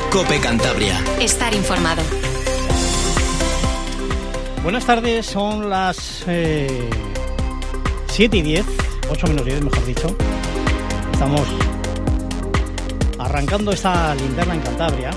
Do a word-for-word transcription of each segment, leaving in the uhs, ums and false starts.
COPE Cantabria. Estar informado. Buenas tardes, son las eh, siete y diez, ocho menos diez mejor dicho. Estamos arrancando esta linterna en Cantabria.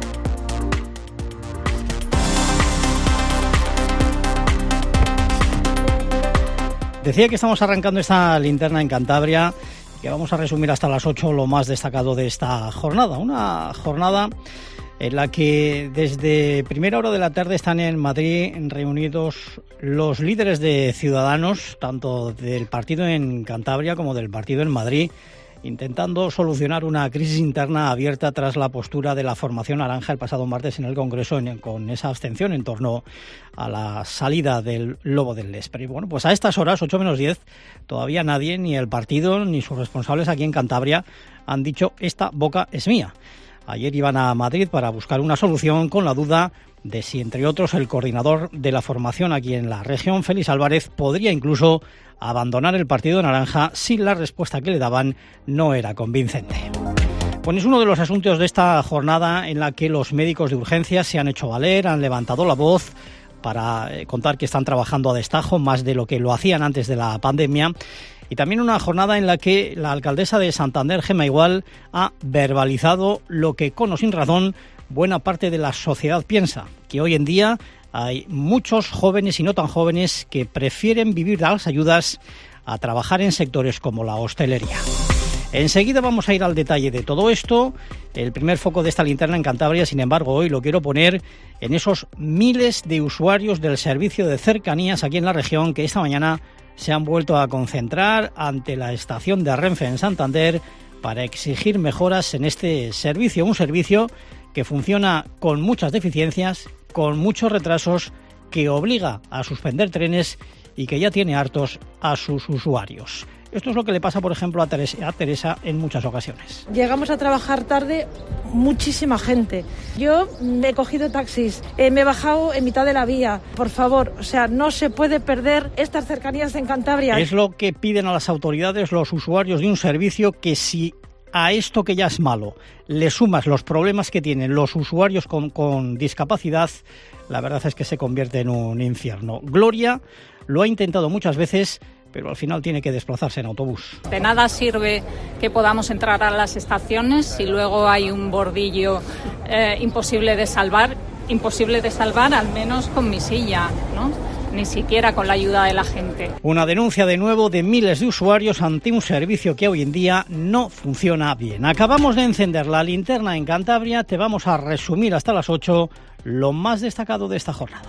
Decía que estamos arrancando esta linterna en Cantabria, que vamos a resumir hasta las ocho lo más destacado de esta jornada. Una jornada en la que desde primera hora de la tarde están en Madrid reunidos los líderes de Ciudadanos, tanto del partido en Cantabria como del partido en Madrid, intentando solucionar una crisis interna abierta tras la postura de la formación naranja el pasado martes en el Congreso en, con esa abstención en torno a la salida del Lobo del Léspero. Y bueno, pues a estas horas, ocho menos diez, todavía nadie, ni el partido ni sus responsables aquí en Cantabria, han dicho esta boca es mía. Ayer iban a Madrid para buscar una solución con la duda de si, entre otros, el coordinador de la formación aquí en la región, Félix Álvarez, podría incluso abandonar el Partido Naranja si la respuesta que le daban no era convincente. Pues es uno de los asuntos de esta jornada en la que los médicos de urgencias se han hecho valer, han levantado la voz para contar que están trabajando a destajo más de lo que lo hacían antes de la pandemia. Y también una jornada en la que la alcaldesa de Santander, Gemma Igual, ha verbalizado lo que, con o sin razón, buena parte de la sociedad piensa, que hoy en día hay muchos jóvenes y no tan jóvenes que prefieren vivir de las ayudas a trabajar en sectores como la hostelería. Enseguida vamos a ir al detalle de todo esto. El primer foco de esta linterna en Cantabria, sin embargo, hoy lo quiero poner en esos miles de usuarios del servicio de cercanías aquí en la región que esta mañana se han vuelto a concentrar ante la estación de Renfe en Santander para exigir mejoras en este servicio, un servicio que funciona con muchas deficiencias, con muchos retrasos, que obliga a suspender trenes y que ya tiene hartos a sus usuarios. Esto es lo que le pasa, por ejemplo, a Teresa, a Teresa en muchas ocasiones. Llegamos a trabajar tarde muchísima gente. Yo me he cogido taxis, eh, me he bajado en mitad de la vía. Por favor, o sea, no se puede perder estas cercanías en Cantabria. Es lo que piden a las autoridades los usuarios de un servicio que, si a esto que ya es malo le sumas los problemas que tienen los usuarios con, con discapacidad, la verdad es que se convierte en un infierno. Gloria lo ha intentado muchas veces, pero al final tiene que desplazarse en autobús. De nada sirve que podamos entrar a las estaciones si luego hay un bordillo eh, imposible de salvar, imposible de salvar al menos con mi silla, ¿no? Ni siquiera con la ayuda de la gente. Una denuncia de nuevo de miles de usuarios ante un servicio que hoy en día no funciona bien. Acabamos de encender la linterna en Cantabria, te vamos a resumir hasta las ocho lo más destacado de esta jornada.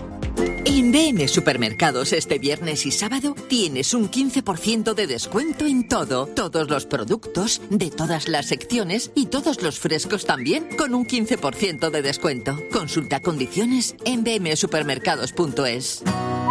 En B M Supermercados este viernes y sábado tienes un quince por ciento de descuento en todo. Todos los productos, de todas las secciones y todos los frescos también con un quince por ciento de descuento. Consulta condiciones en b m supermercados punto es.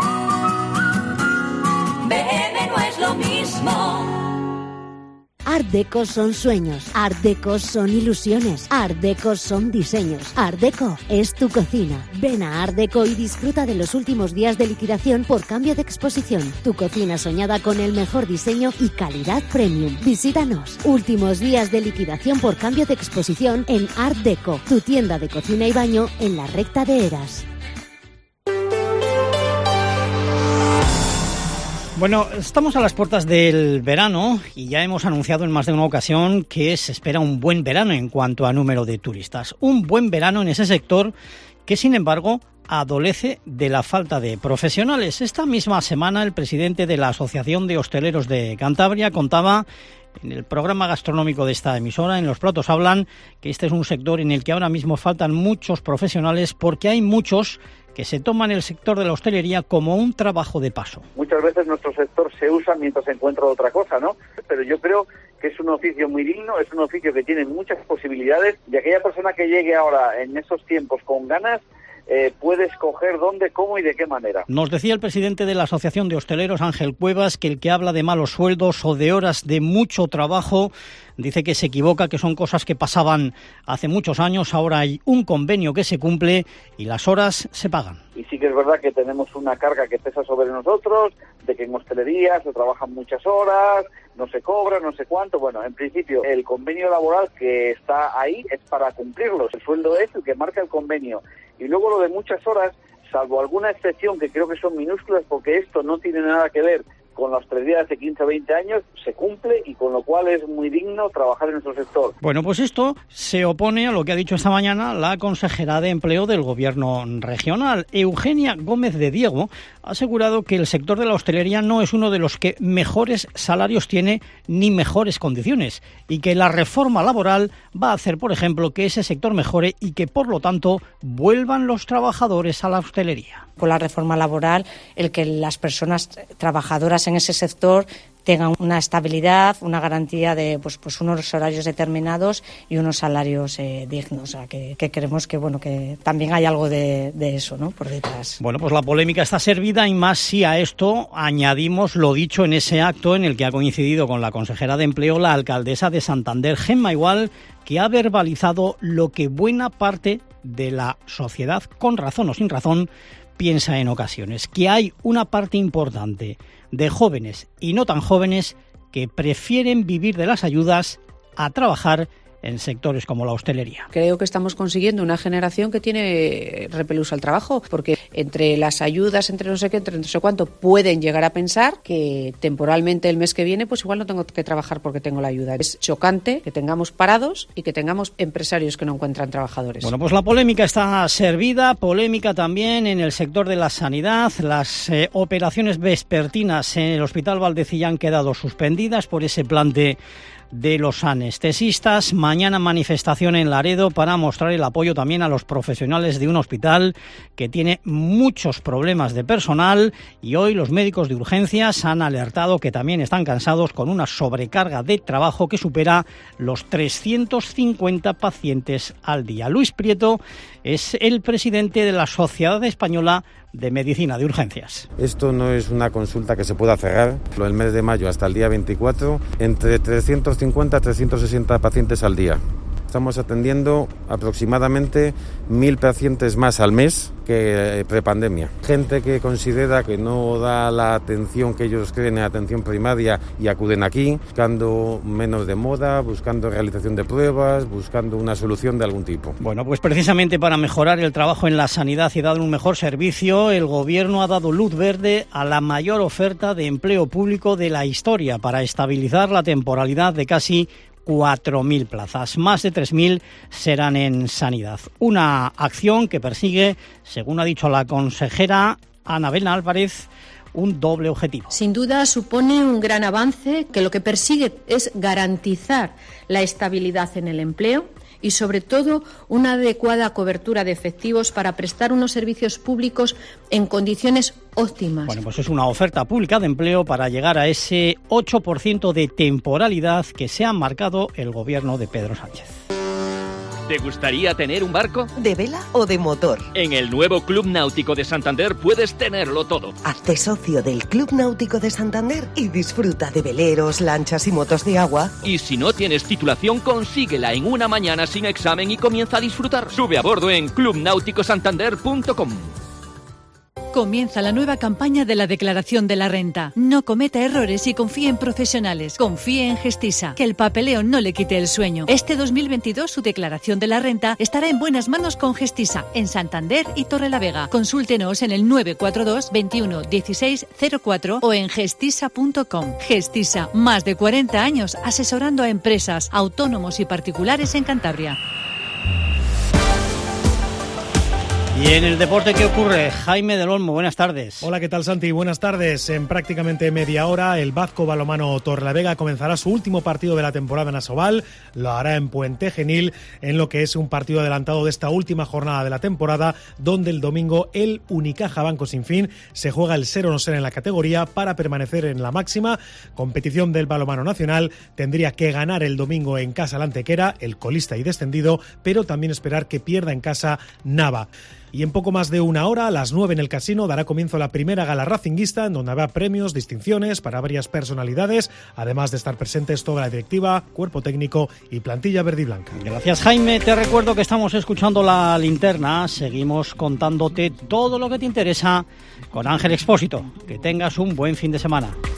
B M no es lo mismo. Art Deco son sueños, Art Deco son ilusiones, Art Deco son diseños, Art Deco es tu cocina. Ven a Art Deco y disfruta de los últimos días de liquidación por cambio de exposición. Tu cocina soñada con el mejor diseño y calidad premium. Visítanos. Últimos días de liquidación por cambio de exposición en Art Deco, tu tienda de cocina y baño en la recta de Eras. Bueno, estamos a las puertas del verano y ya hemos anunciado en más de una ocasión que se espera un buen verano en cuanto a número de turistas. Un buen verano en ese sector que, sin embargo, adolece de la falta de profesionales. Esta misma semana el presidente de la Asociación de Hosteleros de Cantabria contaba en el programa gastronómico de esta emisora, en Los Platos Hablan, que este es un sector en el que ahora mismo faltan muchos profesionales porque hay muchos que se toman el sector de la hostelería como un trabajo de paso. Muchas veces nuestro sector se usa mientras se encuentra otra cosa, ¿no? Pero yo creo que es un oficio muy digno, es un oficio que tiene muchas posibilidades y aquella persona que llegue ahora en esos tiempos con ganas eh, puede escoger dónde, cómo y de qué manera. Nos decía el presidente de la Asociación de Hosteleros, Ángel Cuevas, que el que habla de malos sueldos o de horas de mucho trabajo dice que se equivoca, que son cosas que pasaban hace muchos años. Ahora hay un convenio que se cumple y las horas se pagan. y sí que es verdad que tenemos una carga que pesa sobre nosotros, de que en hostelería se trabajan muchas horas, no se cobra, no sé cuánto. Bueno, en principio el convenio laboral que está ahí es para cumplirlos, el sueldo es el que marca el convenio, y luego lo de muchas horas, salvo alguna excepción que creo que son minúsculas, porque esto no tiene nada que ver con la hostelería de hace quince o veinte años, se cumple, y con lo cual es muy digno trabajar en nuestro sector. Bueno, pues esto se opone a lo que ha dicho esta mañana la consejera de Empleo del Gobierno regional. Eugenia Gómez de Diego ha asegurado que el sector de la hostelería no es uno de los que mejores salarios tiene ni mejores condiciones, y que la reforma laboral va a hacer, por ejemplo, que ese sector mejore y que, por lo tanto, vuelvan los trabajadores a la hostelería. Con la reforma laboral, el que las personas trabajadoras en ese sector tengan una estabilidad, una garantía de pues, pues unos horarios determinados y unos salarios eh, dignos. O sea, que, que creemos que bueno que también hay algo de, de eso, ¿no?, por detrás. Bueno, pues la polémica está servida, y más si a esto añadimos lo dicho en ese acto en el que ha coincidido con la consejera de Empleo la alcaldesa de Santander, Gemma Igual, que ha verbalizado lo que buena parte de la sociedad, con razón o sin razón, piensa en ocasiones, que hay una parte importante de jóvenes y no tan jóvenes que prefieren vivir de las ayudas a trabajar en sectores como la hostelería. Creo que estamos consiguiendo una generación que tiene repelús al trabajo, porque entre las ayudas, entre no sé qué, entre no sé cuánto, pueden llegar a pensar que temporalmente el mes que viene pues igual no tengo que trabajar porque tengo la ayuda. Es chocante que tengamos parados y que tengamos empresarios que no encuentran trabajadores. Bueno, pues la polémica está servida, polémica también en el sector de la sanidad. Las eh, operaciones vespertinas en el Hospital Valdecí han quedado suspendidas por ese plante de los anestesistas. Mañana manifestación en Laredo para mostrar el apoyo también a los profesionales de un hospital que tiene muchos problemas de personal, y hoy los médicos de urgencias han alertado que también están cansados, con una sobrecarga de trabajo que supera los trescientos cincuenta pacientes al día. Luis Prieto es el presidente de la Sociedad Española de Medicina de Urgencias. Esto no es una consulta que se pueda cerrar. El mes de mayo hasta el día veinticuatro, entre trescientos cincuenta a trescientos sesenta pacientes al día. Estamos atendiendo aproximadamente mil pacientes más al mes que prepandemia. Gente que considera que no da la atención que ellos creen en atención primaria y acuden aquí, buscando menos demora, buscando realización de pruebas, buscando una solución de algún tipo. Bueno, pues precisamente para mejorar el trabajo en la sanidad y dar un mejor servicio, el Gobierno ha dado luz verde a la mayor oferta de empleo público de la historia para estabilizar la temporalidad de casi cuatro mil plazas. Más de tres mil serán en sanidad. Una acción que persigue, según ha dicho la consejera Ana Belén Álvarez, un doble objetivo. Sin duda supone un gran avance que lo que persigue es garantizar la estabilidad en el empleo y, sobre todo, una adecuada cobertura de efectivos para prestar unos servicios públicos en condiciones óptimas. Bueno, pues es una oferta pública de empleo para llegar a ese ocho por ciento de temporalidad que se ha marcado el gobierno de Pedro Sánchez. ¿Te gustaría tener un barco? ¿De vela o de motor? En el nuevo Club Náutico de Santander puedes tenerlo todo. Hazte socio del Club Náutico de Santander y disfruta de veleros, lanchas y motos de agua. Y si no tienes titulación, consíguela en una mañana sin examen y comienza a disfrutar. Sube a bordo en club náutico santander punto com. Comienza la nueva campaña de la declaración de la renta. No cometa errores y confíe en profesionales. Confíe en Gestisa, que el papeleo no le quite el sueño. Este dos mil veintidós su declaración de la renta estará en buenas manos con Gestisa, en Santander y Torrelavega. Consúltenos en el nueve cuatro dos, veintiuno, dieciséis, cero cuatro o en gestisa punto com. Gestisa, más de cuarenta años asesorando a empresas, autónomos y particulares en Cantabria. Y en el deporte, ¿qué ocurre? Jaime del Olmo, buenas tardes. Hola, ¿qué tal, Santi? Buenas tardes. En prácticamente media hora, el Bazco Balonmano Torrelavega comenzará su último partido de la temporada en Asobal. Lo hará en Puente Genil, en lo que es un partido adelantado de esta última jornada de la temporada, donde el domingo el Unicaja Banco Sin Fin se juega el ser o no ser en la categoría para permanecer en la máxima competición del balonmano nacional. Tendría que ganar el domingo en casa al Antequera, el colista y descendido, pero también esperar que pierda en casa Nava. Y en poco más de una hora, a las nueve en el Casino, dará comienzo la primera gala racinguista, en donde habrá premios, distinciones para varias personalidades, además de estar presentes toda la directiva, cuerpo técnico y plantilla verde y blanca. Gracias, Jaime. Te recuerdo que estamos escuchando La Linterna. Seguimos contándote todo lo que te interesa con Ángel Expósito. Que tengas un buen fin de semana.